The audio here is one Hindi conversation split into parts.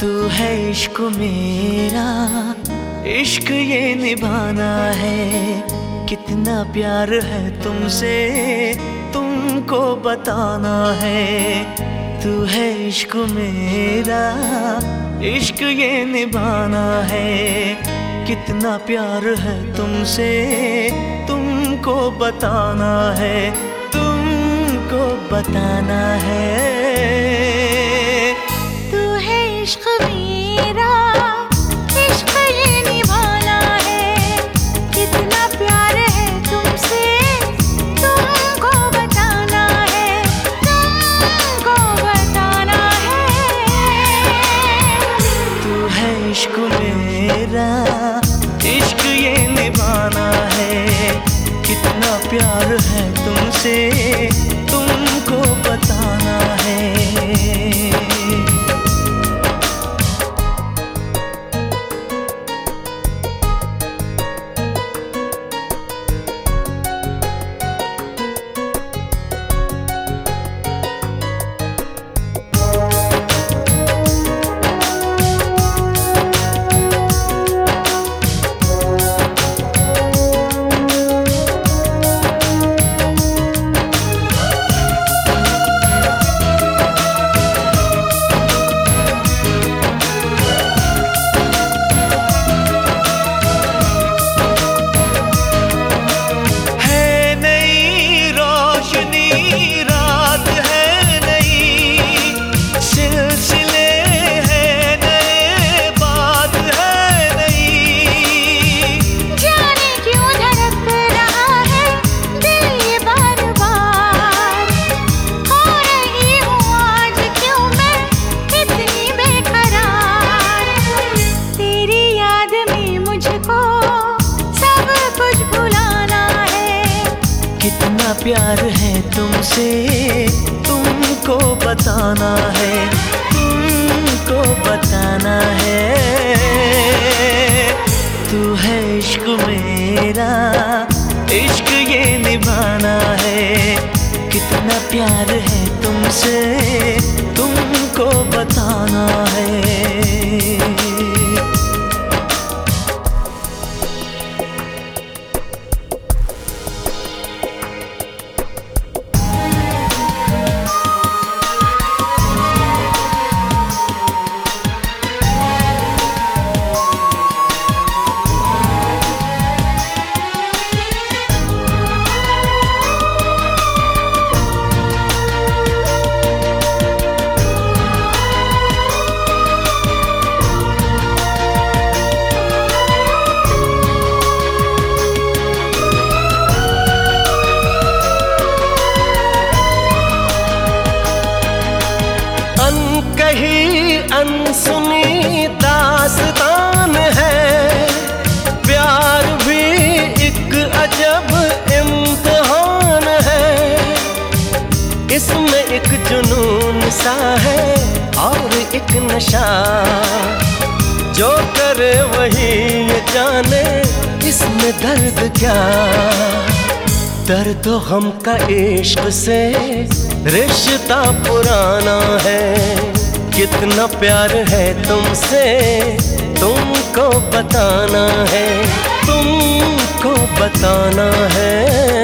तू है इश्क मेरा, इश्क ये निभाना है। कितना प्यार है तुमसे तुमको बताना है। तू है इश्क मेरा, इश्क ये निभाना है। कितना प्यार है तुमसे तुमको बताना है, तुमको बताना है। तू है इश्क मेरा, इश्क ये निभाना है। कितना प्यार है तुमसे तुमको बताना है, तुमको बताना है। तू है इश्क मेरा, इश्क ये निभाना है। कितना प्यार है तुमसे तुमको बताना है। कितना प्यार है तुमसे तुमको बताना है, तुमको बताना है। तू है इश्क मेरा, इश्क ये निभाना है। कितना प्यार है तुमसे तुमको बताना है। कही अनसुनी दास्तान है, प्यार भी एक अजब इम्तिहान है। इसमें एक जुनून सा है और एक नशा, जो करे वही ये जाने इसमें दर्द क्या। दर्द गम का इश्क से रिश्ता पुराना है। कितना प्यार है तुमसे तुमको बताना है, तुमको बताना है।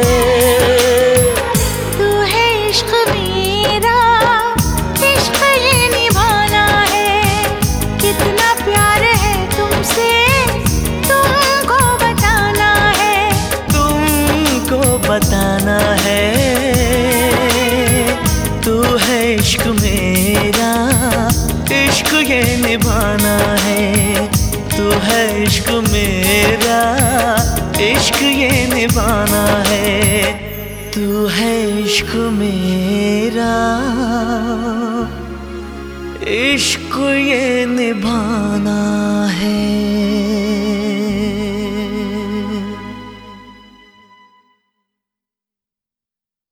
तू है इश्क मेरा, इश्क ये निभाना है। कितना प्यार है तुमसे तुमको बताना है, तुमको बताना है। तू है इश्क मेरा, इश्क ये निभाना है। तू है इश्क मेरा, इश्क ये निभाना है। तू है इश्क मेरा, इश्क ये निभाना है।